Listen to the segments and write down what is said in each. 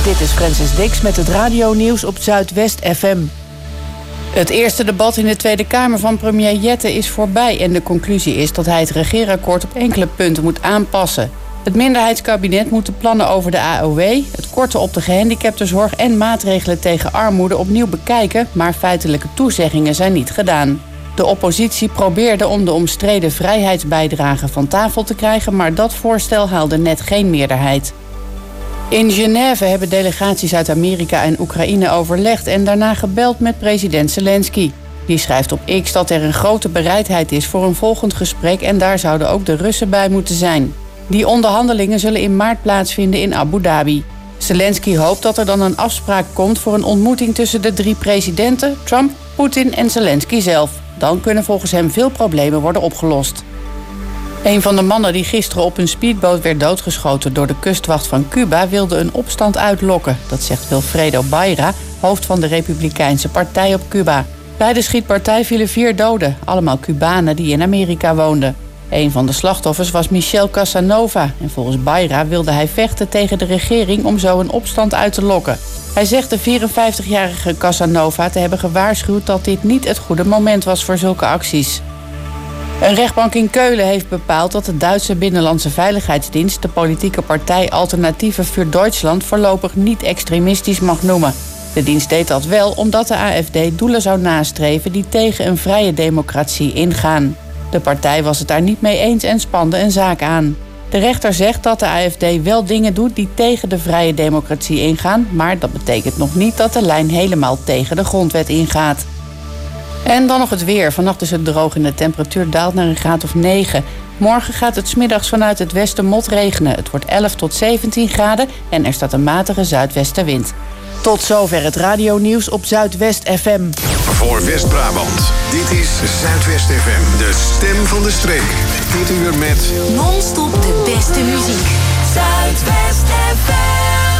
Dit is Francis Dix met het radionieuws op Zuidwest FM. Het eerste debat in de Tweede Kamer van premier Jette is voorbij en de conclusie is dat hij het regeerakkoord op enkele punten moet aanpassen. Het minderheidskabinet moet de plannen over de AOW, het korten op de gehandicaptenzorg en maatregelen tegen armoede opnieuw bekijken, maar feitelijke toezeggingen zijn niet gedaan. De oppositie probeerde om de omstreden vrijheidsbijdrage van tafel te krijgen, maar dat voorstel haalde net geen meerderheid. In Genève hebben delegaties uit Amerika en Oekraïne overlegd en daarna gebeld met president Zelensky. Die schrijft op X dat er een grote bereidheid is voor een volgend gesprek en daar zouden ook de Russen bij moeten zijn. Die onderhandelingen zullen in maart plaatsvinden in Abu Dhabi. Zelensky hoopt dat er dan een afspraak komt voor een ontmoeting tussen de 3 presidenten, Trump, Poetin en Zelensky zelf. Dan kunnen volgens hem veel problemen worden opgelost. Een van de mannen die gisteren op een speedboot werd doodgeschoten door de kustwacht van Cuba wilde een opstand uitlokken. Dat zegt Wilfredo Beira, hoofd van de Republikeinse Partij op Cuba. Bij de schietpartij vielen 4 doden, allemaal Cubanen die in Amerika woonden. Een van de slachtoffers was Michel Casanova en volgens Beira wilde hij vechten tegen de regering om zo een opstand uit te lokken. Hij zegt de 54-jarige Casanova te hebben gewaarschuwd dat dit niet het goede moment was voor zulke acties. Een rechtbank in Keulen heeft bepaald dat de Duitse Binnenlandse Veiligheidsdienst de politieke partij Alternative für Deutschland voorlopig niet extremistisch mag noemen. De dienst deed dat wel omdat de AfD doelen zou nastreven die tegen een vrije democratie ingaan. De partij was het daar niet mee eens en spande een zaak aan. De rechter zegt dat de AfD wel dingen doet die tegen de vrije democratie ingaan, maar dat betekent nog niet dat de lijn helemaal tegen de grondwet ingaat. En dan nog het weer. Vannacht is het droog en de temperatuur daalt naar een graad of 9. Morgen gaat het 's middags vanuit het westen motregenen. Het wordt 11 tot 17 graden en er staat een matige zuidwestenwind. Tot zover het radionieuws op Zuidwest FM. Voor West-Brabant, dit is Zuidwest FM, de stem van de streek. Dit uur met non-stop de beste muziek. Zuidwest FM.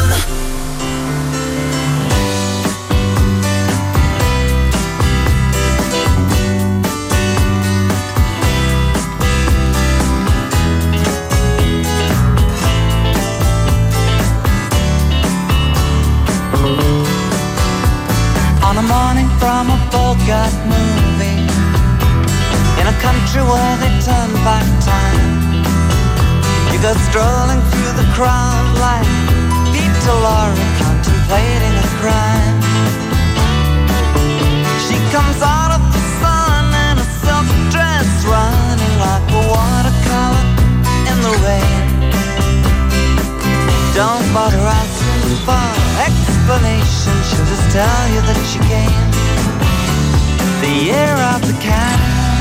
On a morning from a Bogart movie, in a country where they turn back time, you go strolling through the crowd like Peter Lorre contemplating a crime. She comes out of the sun in a silk dress, running like a watercolor in the rain. Don't bother asking for explanation, she'll just tell you that she came the year of the cat.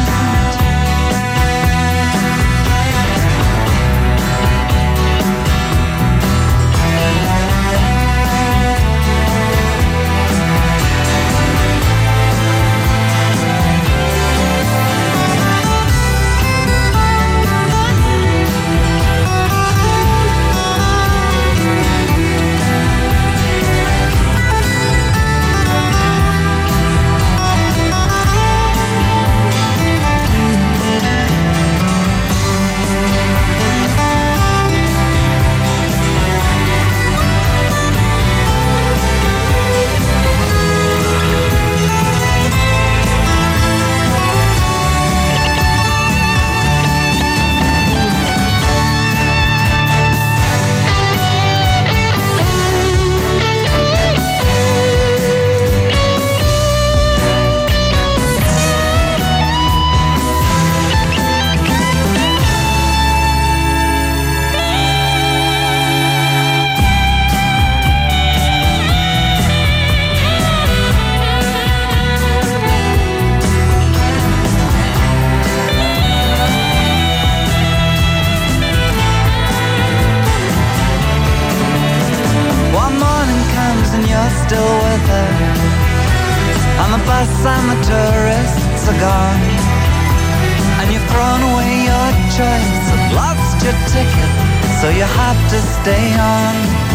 and the tourists are gone, and you've thrown away your choice and lost your ticket, so you have to stay on.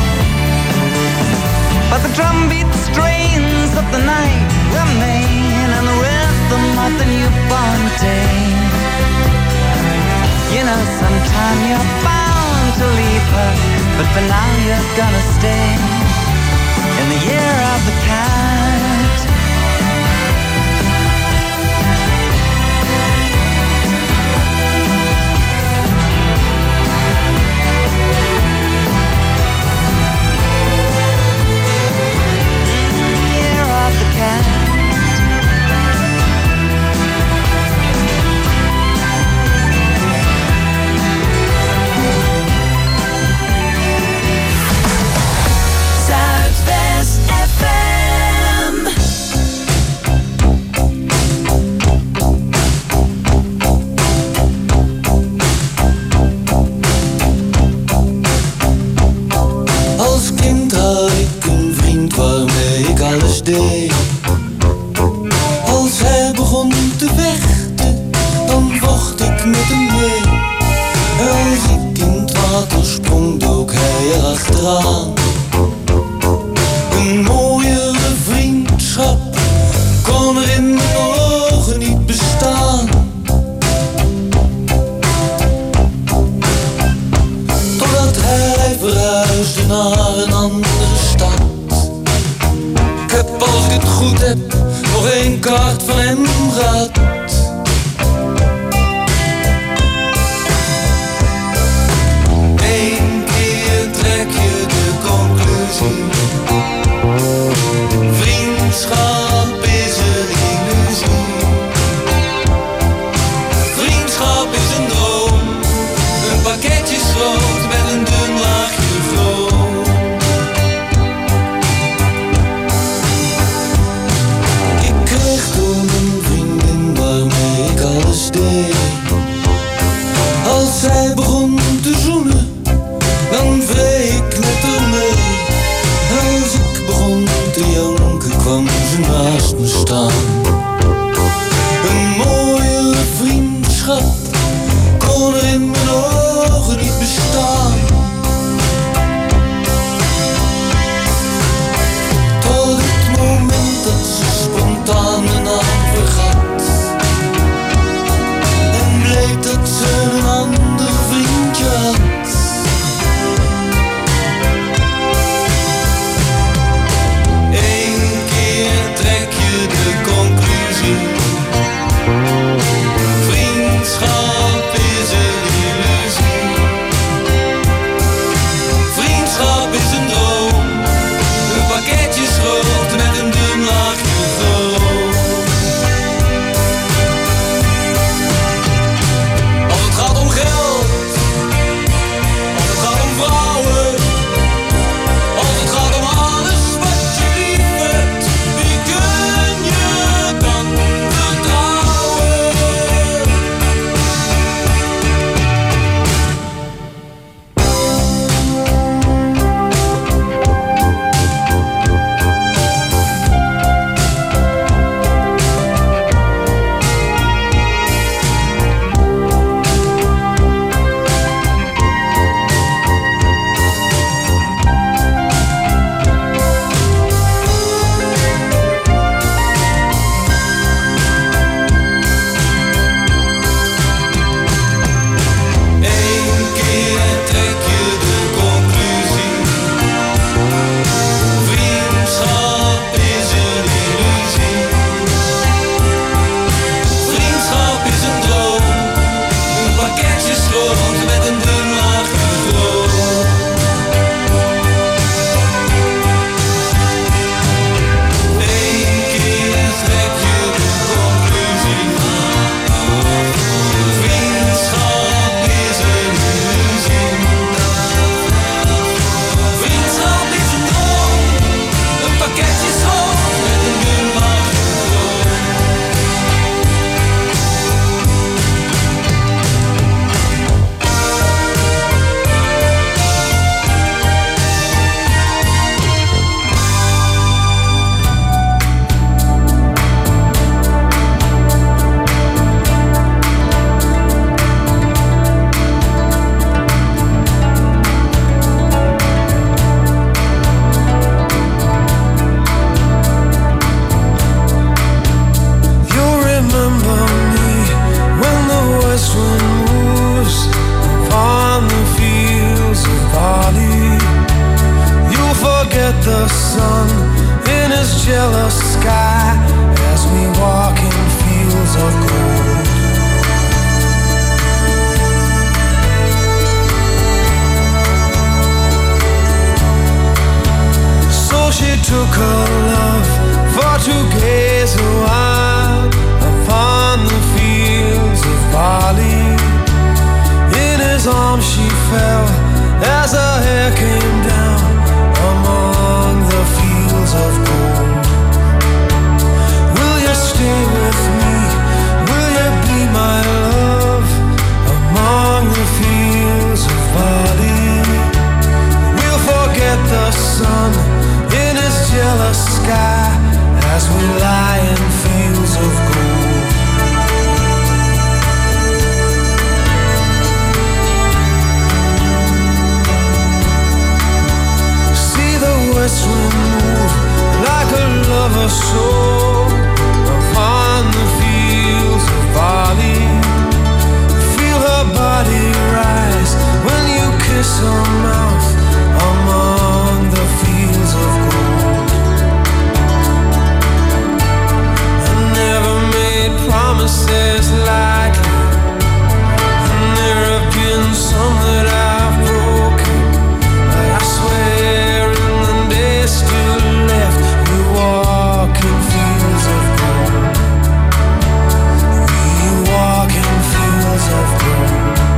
But the drumbeat strains of the night remain, and the rhythm of the newborn day. You know, sometime you're bound to leave her, but for now you're gonna stay. in the year of the cat. Year of the cat. Deed. Als hij begon te vechten, dan vocht ik met hem mee. Als ik in het water sprong, dook hij erachteraan. Een mooiere vriendschap kon er in mijn ogen niet bestaan. Totdat hij verhuisde naar een andere stad. Ik heb, als ik het goed heb, nog één kaart van hem gehad. Eén keer trek je de conclusie: vriendschap is een illusie. Vriendschap is een droom, een pakketje groot met een dun laagje vroom. Ik kreeg toen een vriendin forget the sun in his jealous sky as we walk in fields of gold. So she took her love for to gaze a while upon the fields of barley. In his arms she fell as her hair came down among the fields of gold. Will you stay with me? Will you be my love among the fields of barley? We'll forget the sun in his jealous sky as we lie in fields of gold. See the west wind move like a lover's soul upon the fields of barley. Feel her body rise when you kiss her mouth among the fields of gold. I never made promises lightly, and there have been some that I've broken, but I swear in the days still left we walk in fields of gold. We walk in fields of gold.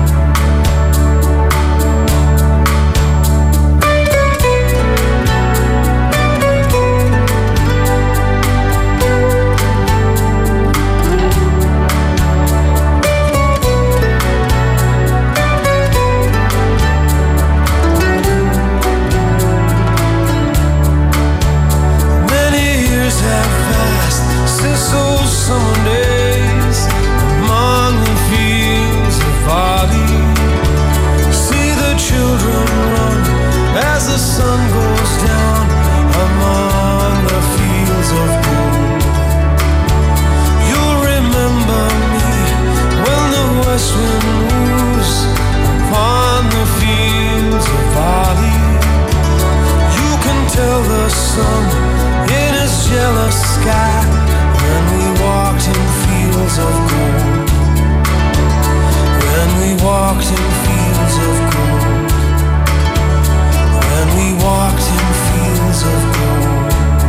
Summer days among the fields of barley. See the children run as the sun goes down among the fields of gold. You'll remember me when the west wind moves upon the fields of barley. You can tell the sun in his jealous sky when we walked in fields of gold. When we walked in fields of gold. When we walked in fields of gold.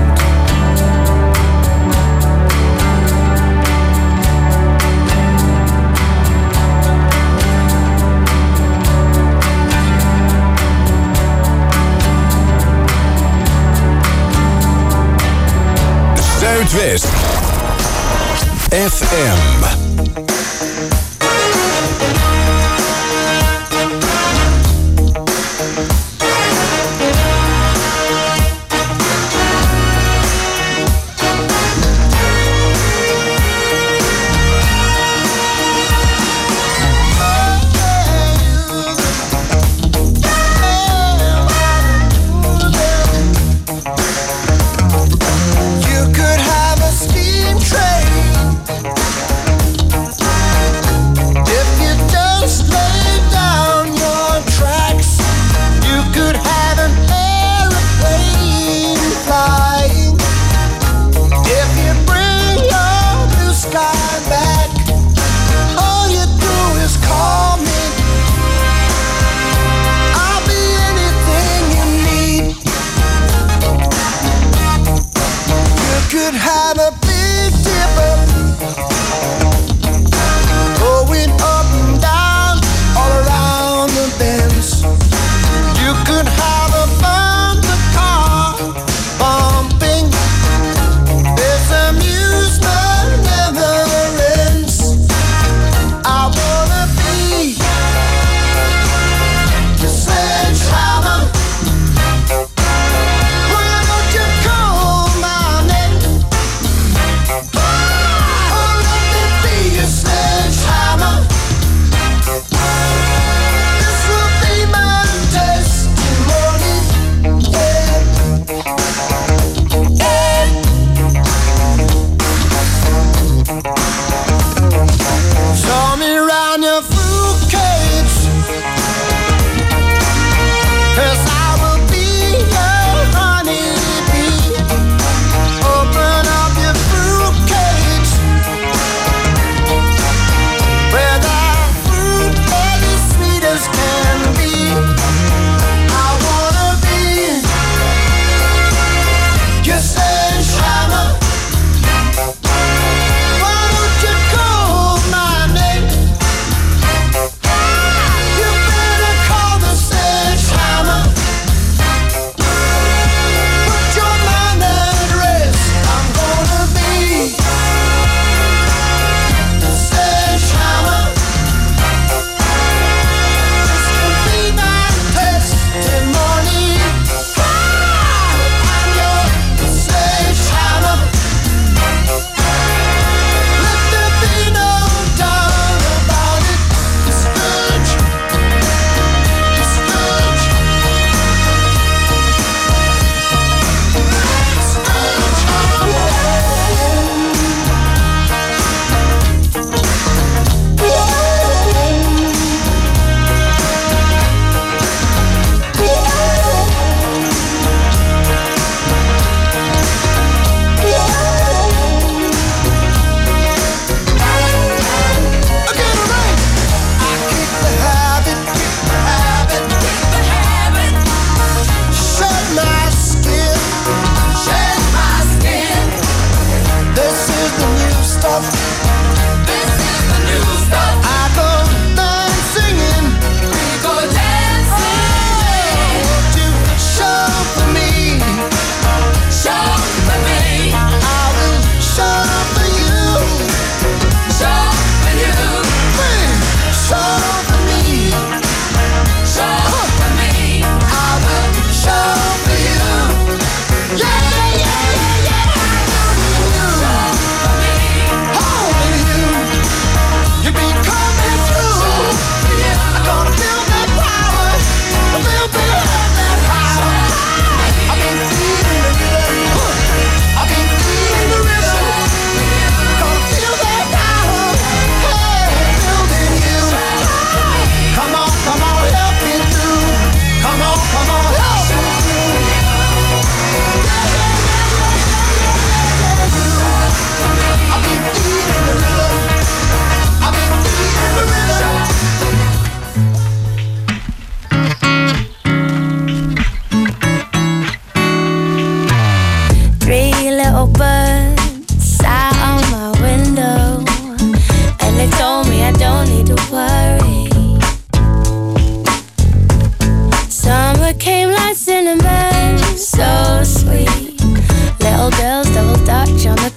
Zuidwest FM.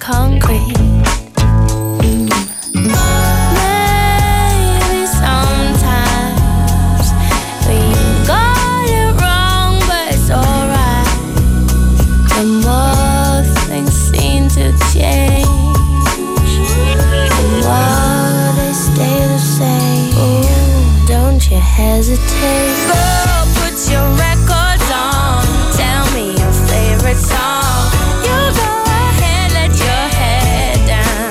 concrete. Maybe sometimes we got it wrong, but it's alright. The more things seem to change, the more they stay the same. Ooh, don't you hesitate. Go put your records on. Tell me your favorite song. You go ahead, let your head down.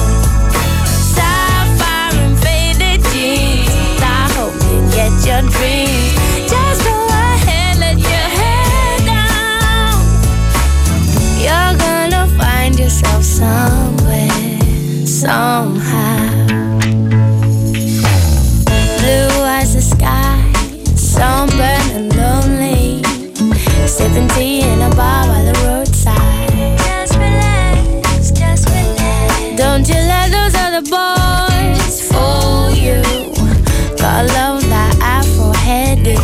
Sapphire and faded jeans. I hope you get your dreams. Just go ahead, let your head down. You're gonna find yourself somewhere, somehow. Blue as the sky, sunburned and lonely, sipping tea in a bar by the roadside. Just relax, just relax. Don't you let those other boys fool you. Got love like Afro hairdo.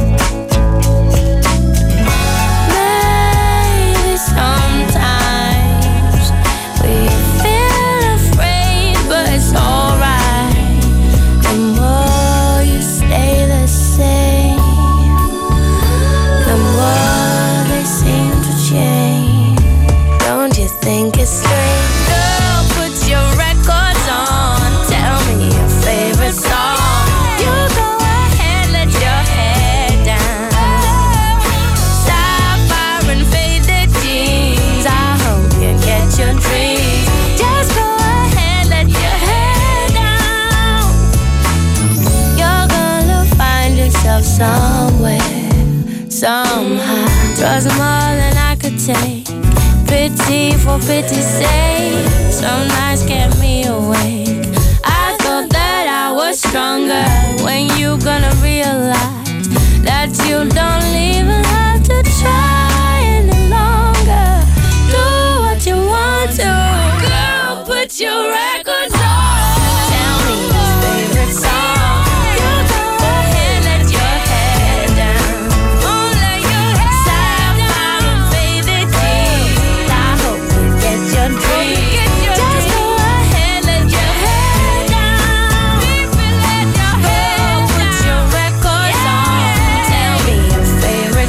Maybe sometimes we feel afraid, but it's alright. The more you stay the same, the more they seem to change. Don't you think it's strange? Girl, put your records on. Tell me your favorite song. You go ahead, let your head down. Sapphire and faded jeans. I hope you get your dreams. Just go ahead, let your head down. You're gonna find yourself somewhere, somehow. Trust more than I could take. Pity for pity's sake. Some nights kept me awake. I thought that I was stronger. When you gonna realize that you don't even have to try any longer? Do what you want to. Girl, put your records on. Tell me your favorite song. You go ahead, let your head down. Oh, let your head Sapphire and faded jeans. I hope you get your dreams. Just go ahead, let your head down. Girl, put your records on. Tell me your favorite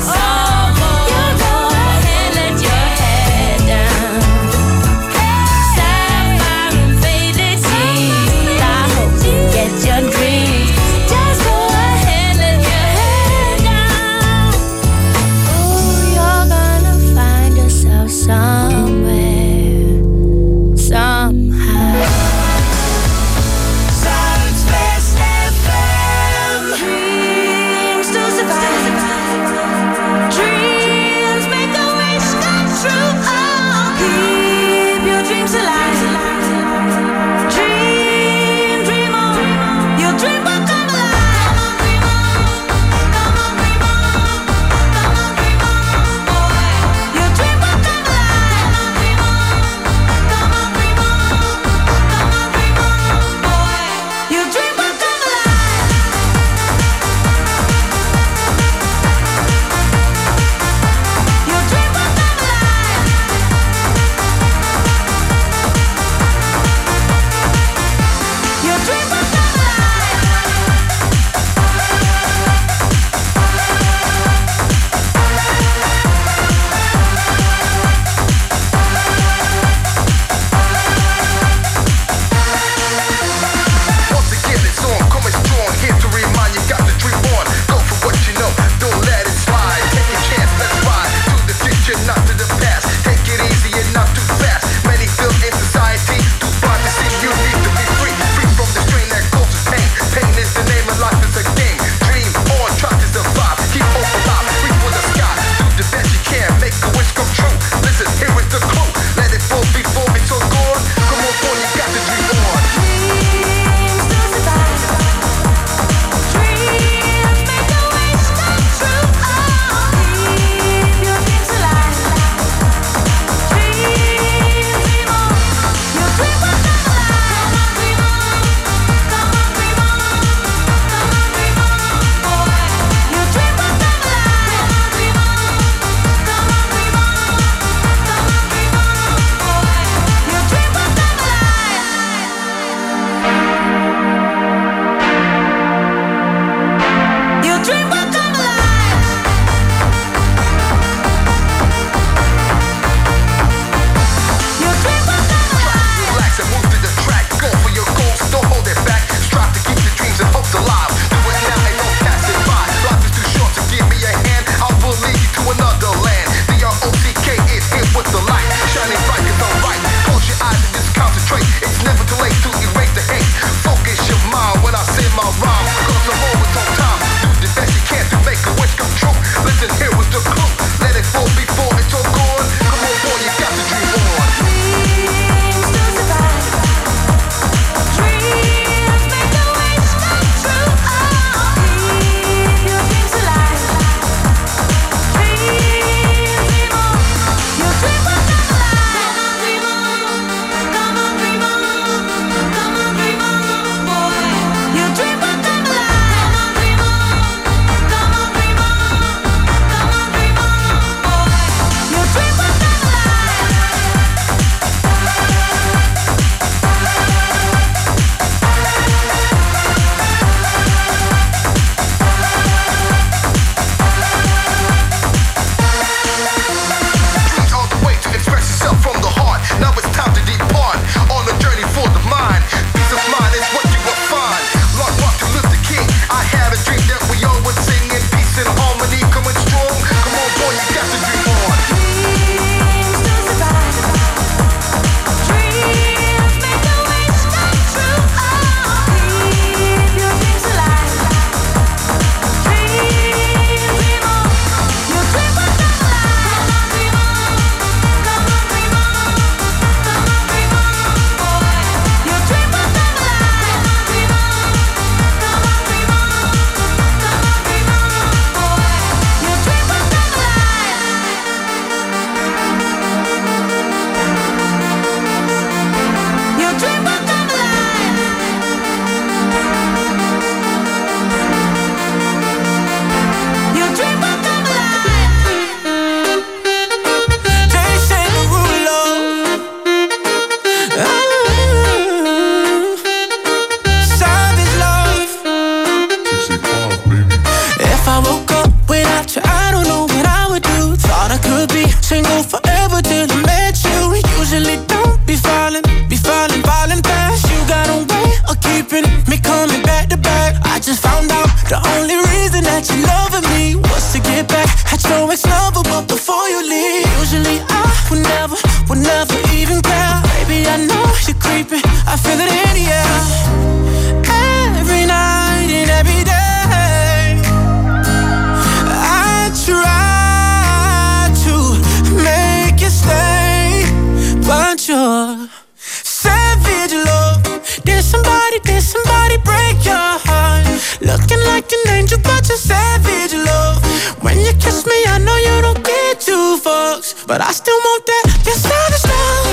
a savage love. When you kiss me, I know you don't get two fucks, but I still want that. Your savage love.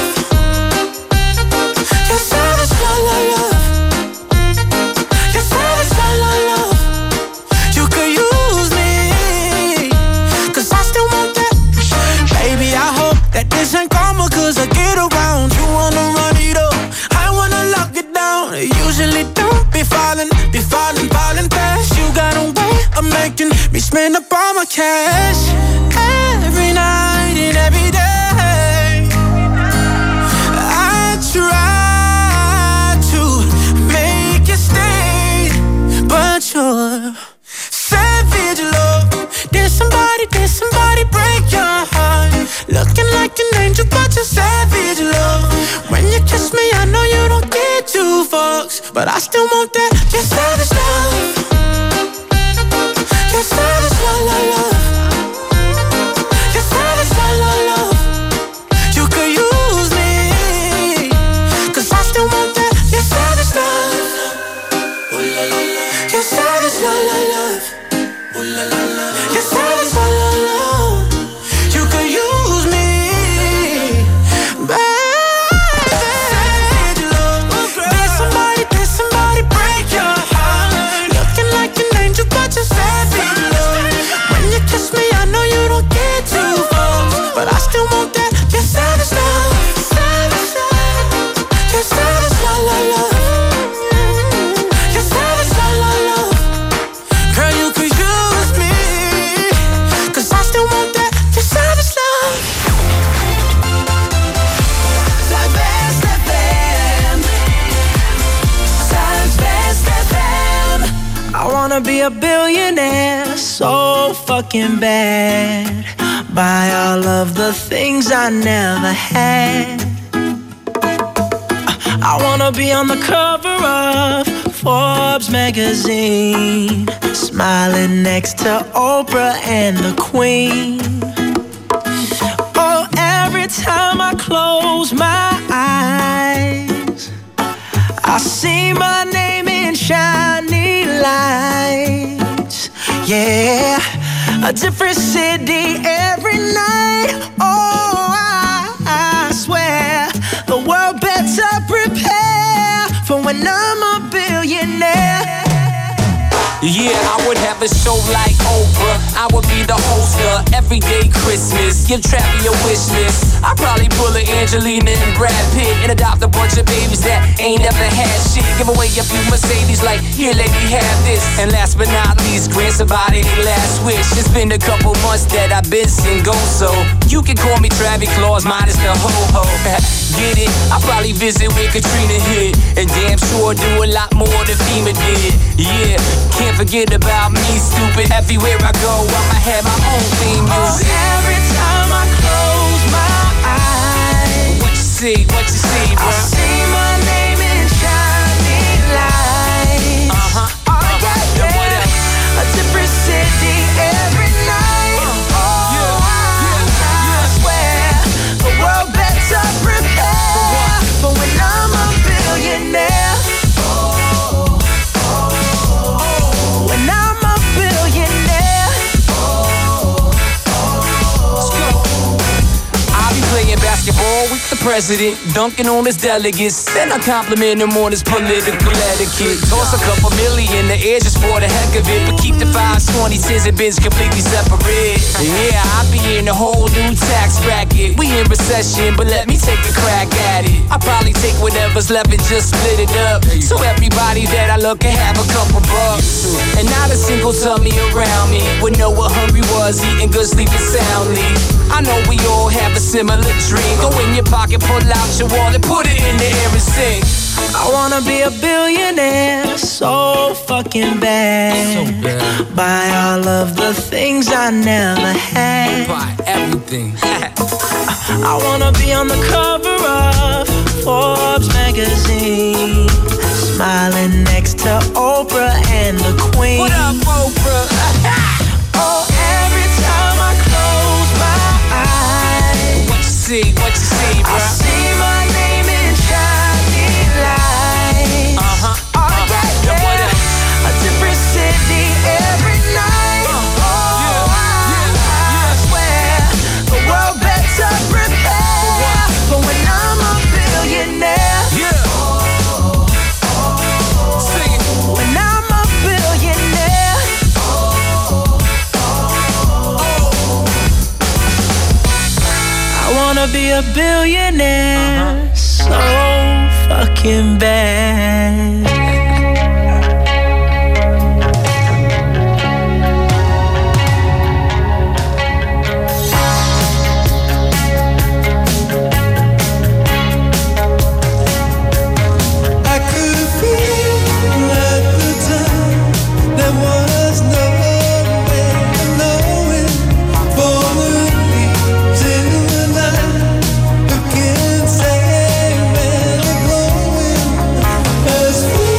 Your savage love, love, love. Your savage love, love, love. You could use me, 'cause I still want that. Baby, I hope that this ain't karma, 'cause I get around. You wanna run it up, I wanna lock it down. Usually don't be falling fast. You got a way of making me spend up all my cash. Every night and every day I try to make you stay, but you're savage love. Did somebody break your heart? Looking like an angel, but you're savage love. When you kiss me, I know you don't get two fucks, but I still want that. Your savage love. Your savage love, love, love. Your savage love, love, love. You could use me, 'cause I still want that. Your savage love. Ooh la la la. Your savage love, love, love. Ooh la la la. Your savage love, love, love. You could use me, baby. Savage love. Did somebody break your heart? Looking like an angel, but you're savage love. When you kiss me, I know you don't get two fucks, but I still want that. Your savage love. Savage love. Your savage love, love, love. Your savage love, love, love. Girl, you could use me, 'cause I still want that. Your savage love. Zuidwest FM. Zuidwest FM. I wanna be a billionaire, so fucking bad. Buy all of the things I never had. I wanna be on the cover of Forbes magazine, smiling next to Oprah and the Queen. Oh, every time I close my eyes, I see my name in shiny lights. Yeah, a different city every night. Oh, I swear the world better prepare for when I'm a billionaire. Yeah, I would have a show like Oprah. I would be the host of Everyday Christmas. Give Travi a wish list. I'd probably pull a Angelina and Brad Pitt and adopt a bunch of babies that ain't never had shit. Give away a few Mercedes like, here lady, have this. And last but not least, grant somebody their last wish. It's been a couple months that I've been single, so you can call me Travis Claus minus the ho-ho. Get it? I'll probably visit where Katrina hit, and damn sure do a lot more than FEMA did. Yeah, can't forget about me, stupid. Everywhere I go, I'ma have my own theme music. Oh, every time I close my eyes, What you see, bro? I see my name in shiny lights. Uh-huh. Oh, yeah, And what else? a different city every night. Oh, I swear the world better prepare for when I'm a billionaire. When I'm a billionaire. Let's go. I'll be playing basketball with the president, dunking on his delegates. Then I compliment him on his political etiquette. Toss a couple million in the air just for the heck of it, but keep the 5s, 20s, 10s, and bins completely separate. Yeah, I'll be in a whole new tax bracket. We in recession, but let me take a crack at it. I'll probably take whatever's left and just split it up, so everybody that I look can have a couple bucks. And not a single tummy around me would know what hungry was, eating good, sleeping soundly. I know we all have a similar dream. Go in your pocket, pull out your wallet, put it in the air and sing. I wanna be a billionaire, so fucking bad. So bad. Buy all of the things I never had. Buy everything. I wanna be on the cover of Forbes magazine, smiling next to Oprah and the Queen. What up, Oprah? Oh, every time I close my eyes, What you see, bro? I see my name in shiny lights. Uh-huh. Oh, yeah, And what else? a different city every night. wanna be a billionaire so fucking bad. As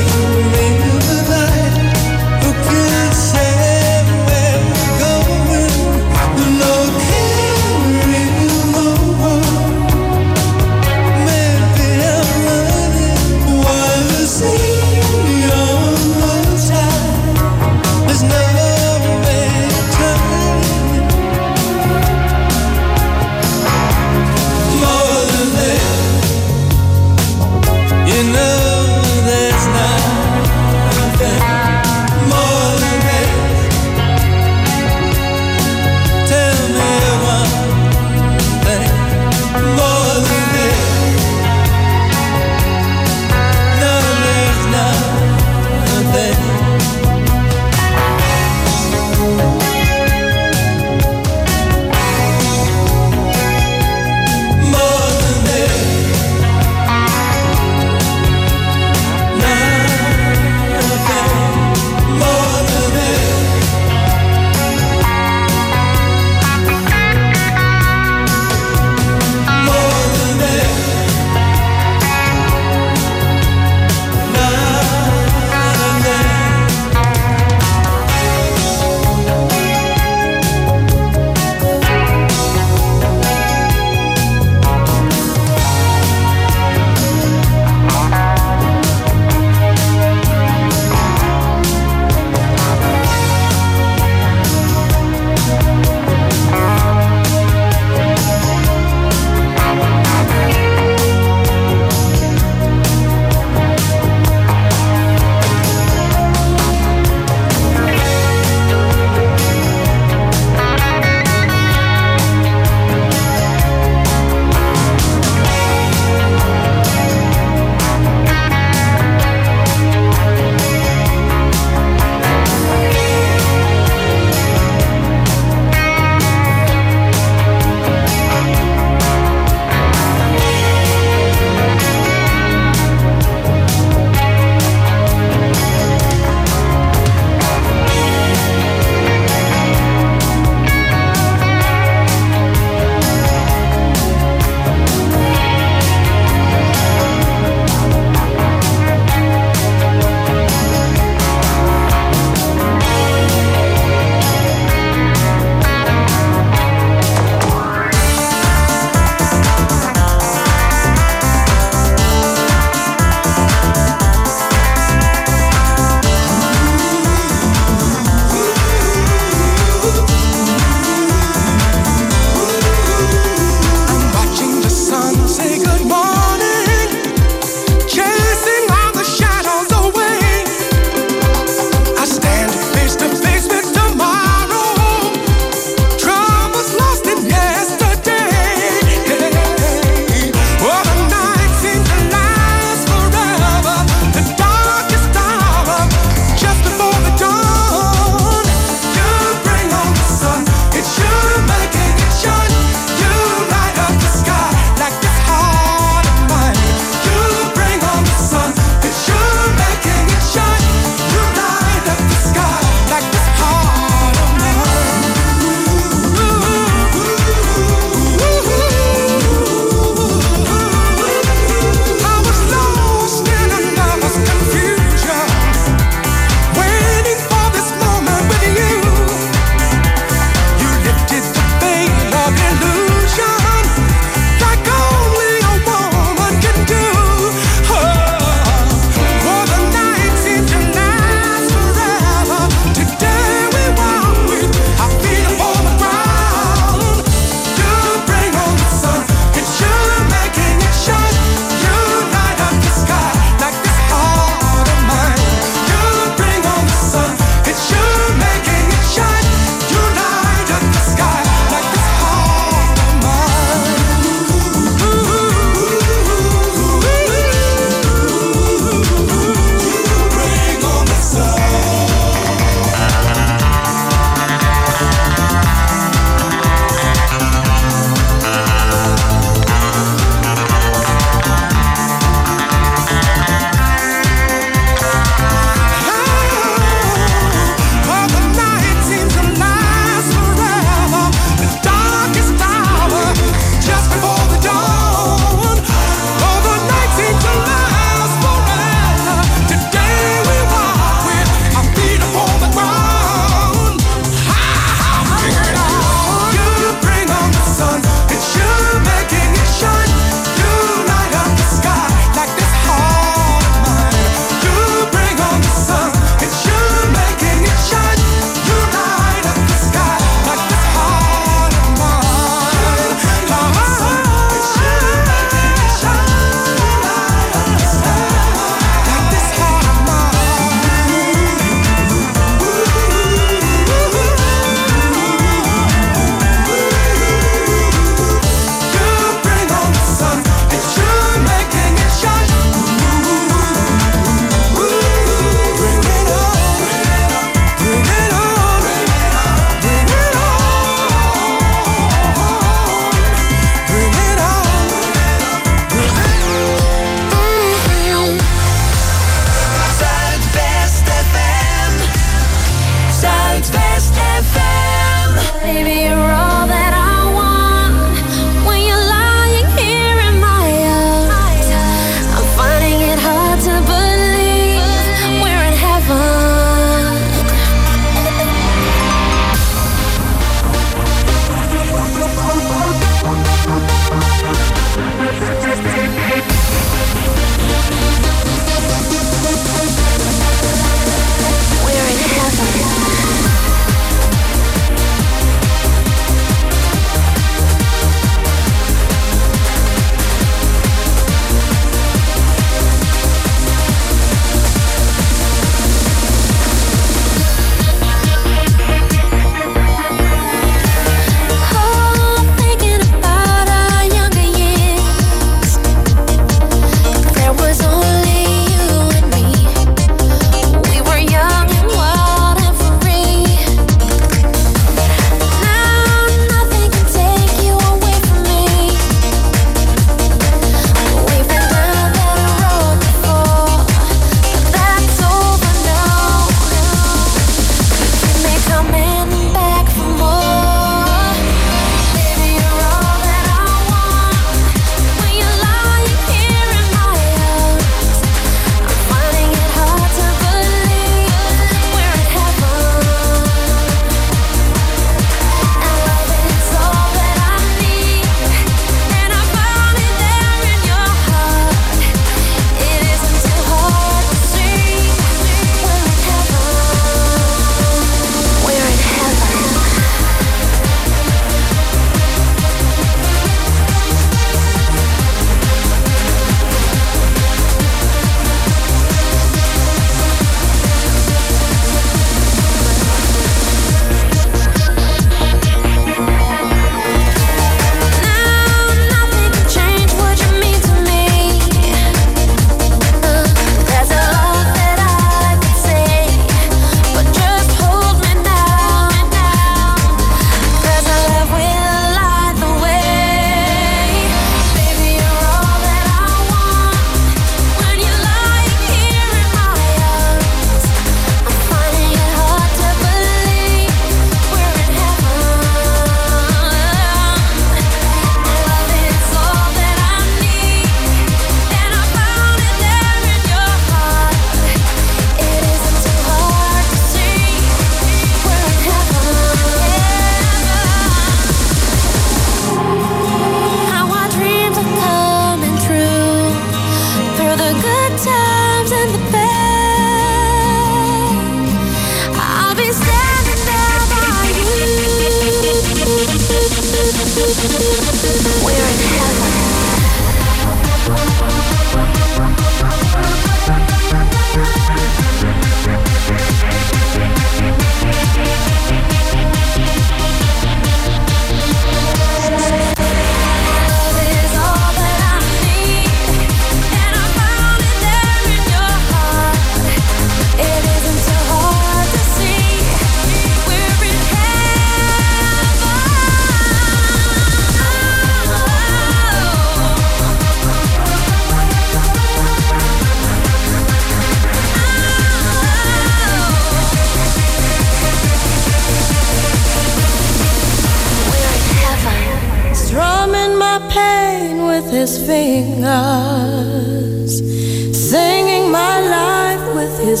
his fingers, singing my life with his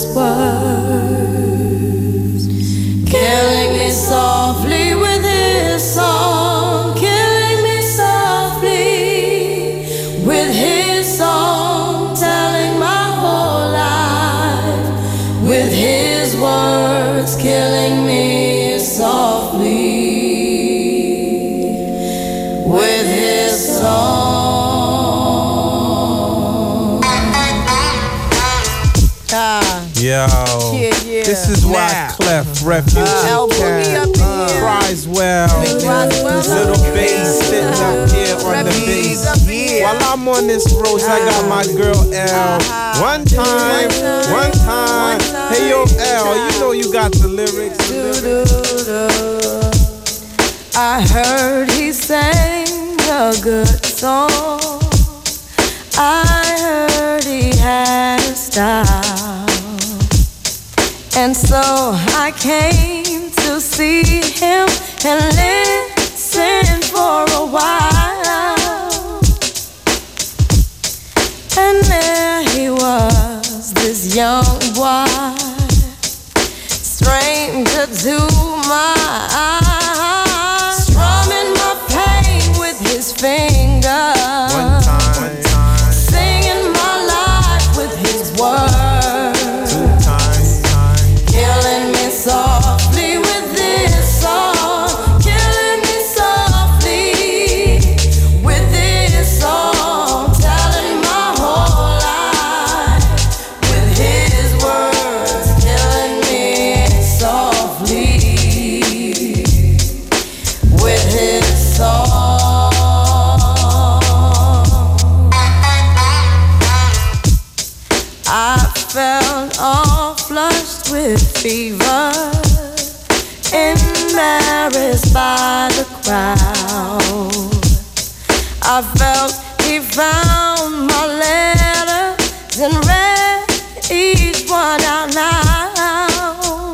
words, killing me softly with his song, killing me softly with his song, telling my whole life with his words, killing me softly with his song. Yo, this is why Clef, Refuge Cat, Criswell, Little Bass sitting up here on the bass. While I'm on this road, I got my girl L. One time. Hey yo L, you know you got the lyrics. I heard he sang a good song. I heard he had a style. And so I came to see him and listen for a while. And there he was, this young boy, stranger to my eyes, strumming my pain with his fingers. One time. Singing my life with his words. 2 times. Killing me softly with this song. Killing me softly with this song. Telling my whole life with his words. Killing me softly with his song. I felt all flushed with fever, embarrassed by the crowd. I felt he found my letters and read each one out loud.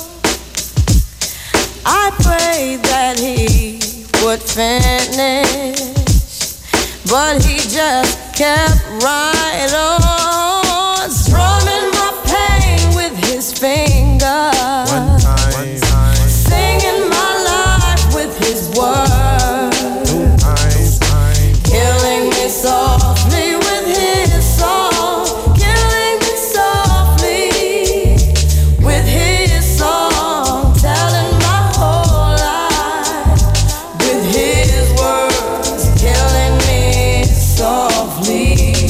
I prayed that he would finish, but he just kept right on, strumming my pain with his fingers. One time. Singing my life with his words. 2 times. Killing me softly with his song. Killing me softly with his song. Telling my whole life with his words. Killing me softly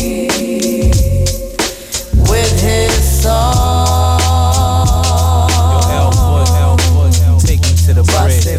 with his song. Take me to the bridge.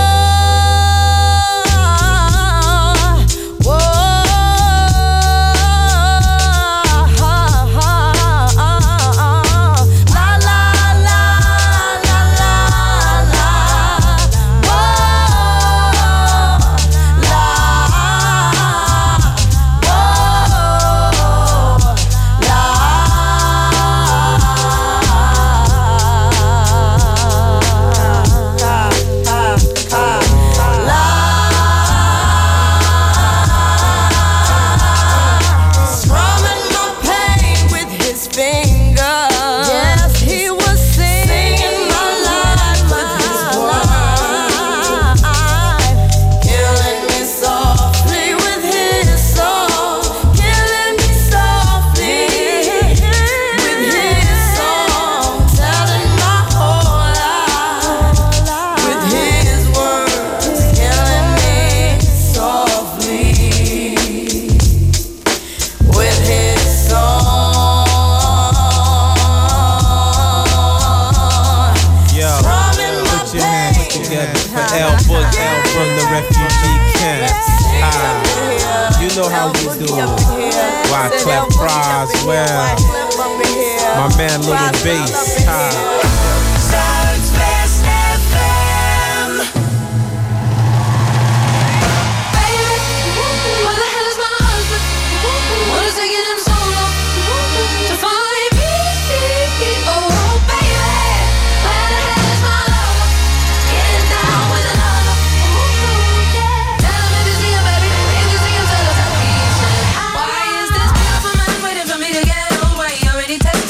Strumming my pain with his fingers. Yes, he was singing my life with his words. Killing me softly with his song. Killing me softly with his song. Telling my whole life with his words. Killing me softly with his song. Yo, Strumming my put your hands pain. together for L Book, L from the refugee camp. You know how we do. Why Clef Criswell, my man Little Bass. Zuidwest FM. Where the hell is my husband? What is taking him so long to find me? Oh, baby, where the hell is my lover? Getting down with another. Tell him if you see him, baby. If you see him, tell him that he should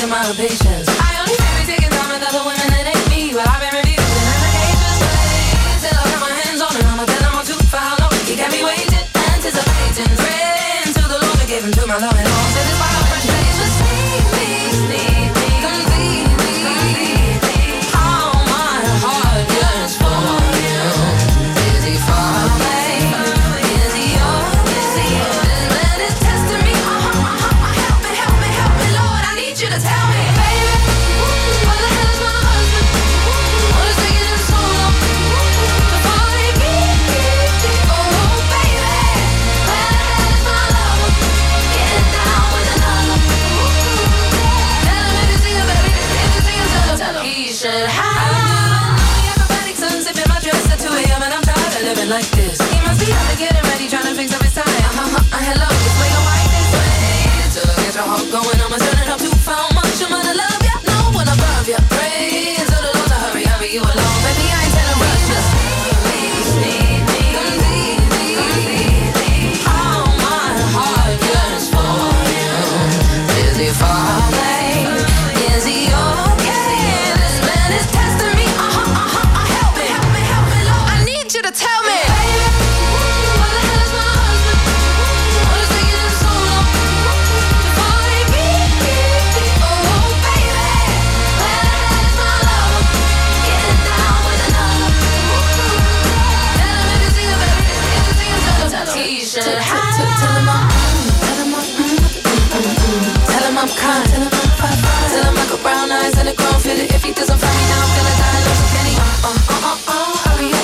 losing my patience. I only be taking time with other women that ain't me, but I've been refusing applications. Till I got my hands on it, I'ma tell him I'm too for how long. He got me waiting, anticipating, praying to the Lord to give him to my love and all. Satisfy my fresh face, just need me, complete me. All my heart yearns for you. Is he far away? Is he yours? This man is testing me. Help me, Lord, I need you to tell me, baby, where the hell is my husband? What is taking him so long to find me? Oh, baby, where the hell is my lover? Getting down with another. Tell him if you see him, baby, if you see him, tell him he should have. Acrobatic sun sipping my dress at 2 a.m. and I'm tired of living like this. He must be out there getting ready, trying to fix up his tie. Hello, this way or white this way. To get your heart going, I'ma turn it up to how much I'm gonna love ya. No one above ya. Pray to the Lord to hurry you along. Baby, I ain't telling rush, just need me, completely. All my heart yearns for you. Is he far away? Is he okay? This man is testing me. Help me, Lord. I need you to tell me, baby, where the hell is my husband? What is taking him so long to find me? Oh, baby, where the hell is my lover? Getting down with another. Tell him if you see him, baby, if you see him, tell him he should have. Tell him I'm kind. Tell him I got brown eyes and a grown fitted. If he doesn't find me now, I'm gonna die. Love can he? Hurry up,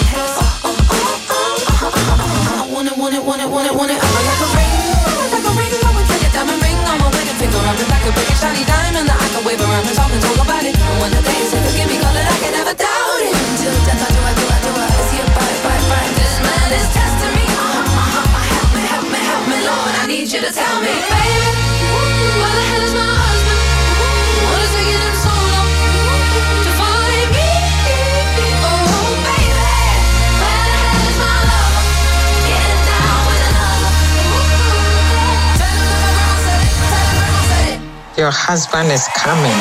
I want it. I'm like a ring. I would take a diamond ring on my wedding finger. I'm just like a big shiny diamond that I can wave around and talk about it. And when the day is if give me color, I can never doubt it. Till death, I do. I see it, bye. This man is testing me. Help me, Lord. I need you to tell me, baby, where the hell is my husband? What is taking him so long to find me? Oh, baby, where the hell is my lover? Getting down with another. Tell him that my grandma said it. Your husband is coming.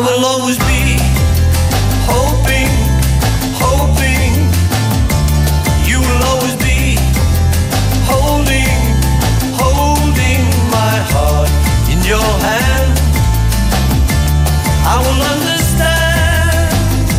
will always be hoping, hoping. You will always be holding, holding my heart in your hand. I will understand.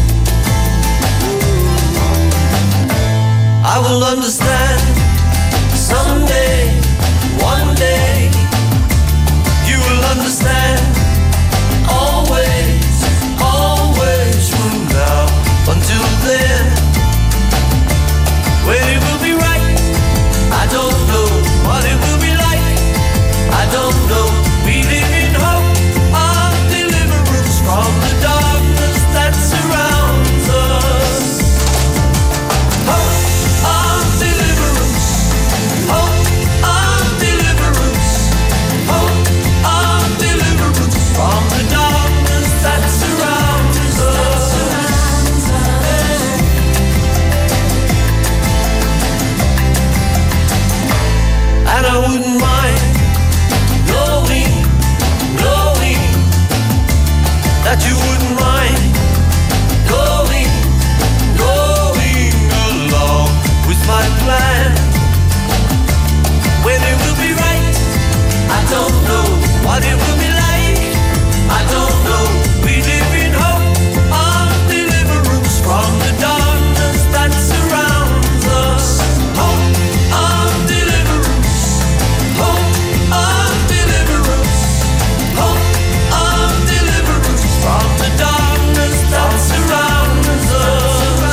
I will understand someday, one day. You will understand. Always, always from now until then. When it will be right, I don't know. What it will be like, I don't know. We live in hope of deliverance from the darkness that surrounds us. Hope of deliverance. Hope of deliverance. Hope of deliverance from the darkness that surrounds us. And I wouldn't mind knowing, knowing that you wouldn't mind going, going along with my plan. When it will be right, I don't know. What it will be like, I don't know. We live in hope of deliverance from the darkness that surrounds us. Hope of deliverance. Hope of deliverance. Hope of deliverance from the darkness that surrounds us.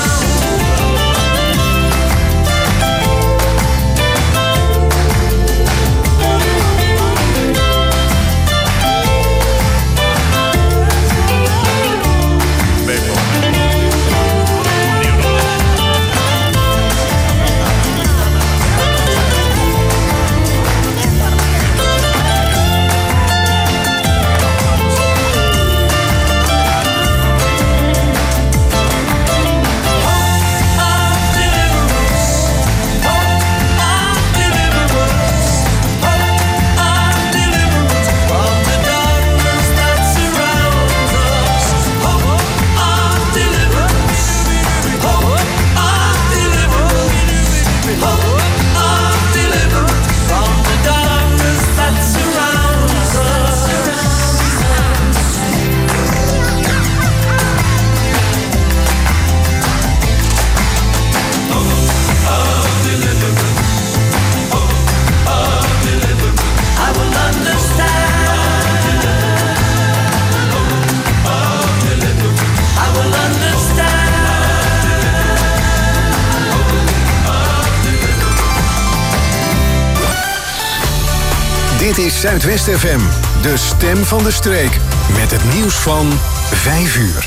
Dit is Zuidwest FM, de stem van de streek. Met het nieuws van 5 uur.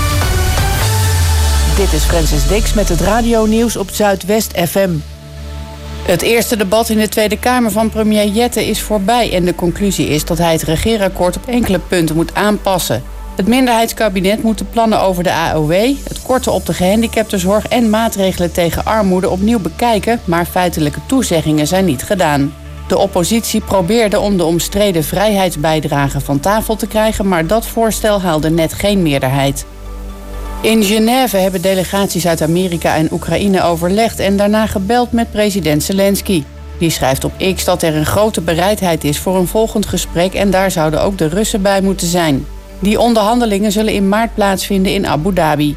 Dit is Francis Dix met het radionieuws op Zuidwest FM. Het eerste debat in de Tweede Kamer van premier Jette is voorbij en de conclusie is dat hij het regeerakkoord op enkele punten moet aanpassen. Het minderheidskabinet moet de plannen over de AOW, het korten op de gehandicaptenzorg en maatregelen tegen armoede opnieuw bekijken, maar feitelijke toezeggingen zijn niet gedaan. De oppositie probeerde om de omstreden vrijheidsbijdrage van tafel te krijgen, maar dat voorstel haalde net geen meerderheid. In Genève hebben delegaties uit Amerika en Oekraïne overlegd en daarna gebeld met president Zelensky. Die schrijft op X dat er een grote bereidheid is voor een volgend gesprek en daar zouden ook de Russen bij moeten zijn. Die onderhandelingen zullen in maart plaatsvinden in Abu Dhabi.